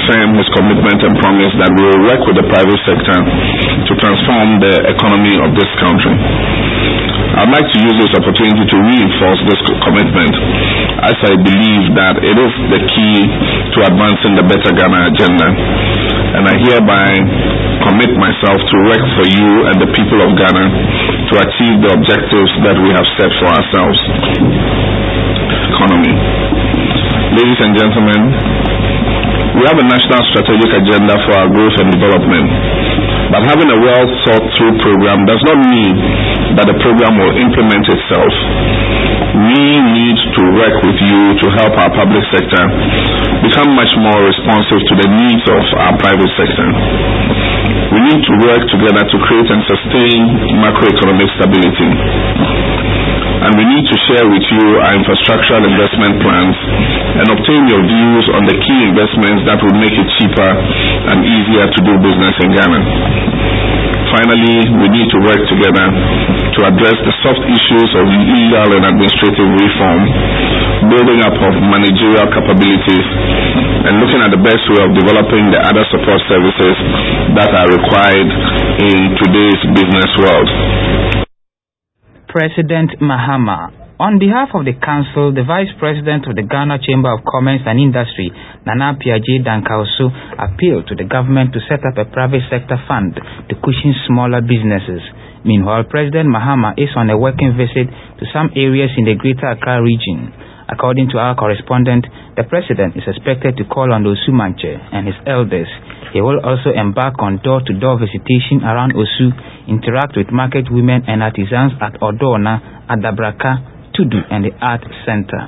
reaffirm his commitment and promise that we will work with the private sector to transform the economy of this country. I'd like to use this opportunity to reinforce this commitment, as I believe that it is the key to advancing the Better Ghana agenda, and I hereby commit myself to work for you and the people of Ghana to achieve the objectives that we have set for ourselves. Economy. Ladies and gentlemen, we have a national strategic agenda for our growth and development, but having a well-thought-through program does not mean that the program will implement itself. We need to work with you to help our public sector become much more responsive to the needs of our private sector. We need to work together to create and sustain macroeconomic stability. And we need to share with you our infrastructural investment plans and obtain your views on the key investments that will make it cheaper and easier to do business in Ghana. Finally, we need to work together to address the soft issues of legal and administrative reform, building up of managerial capabilities, and looking at the best way of developing the other support services that are required in today's business world. President Mahama. On behalf of the Council, the Vice President of the Ghana Chamber of Commerce and Industry, Nana Piaget Dankausu, appealed to the government to set up a private sector fund to cushion smaller businesses. Meanwhile, President Mahama is on a working visit to some areas in the Greater Accra region. According to our correspondent, the President is expected to call on Osu Manche and his elders. He will also embark on door-to-door visitation around Osu, interact with market women and artisans at Odona, Adabraka, Tudu and the Art Center.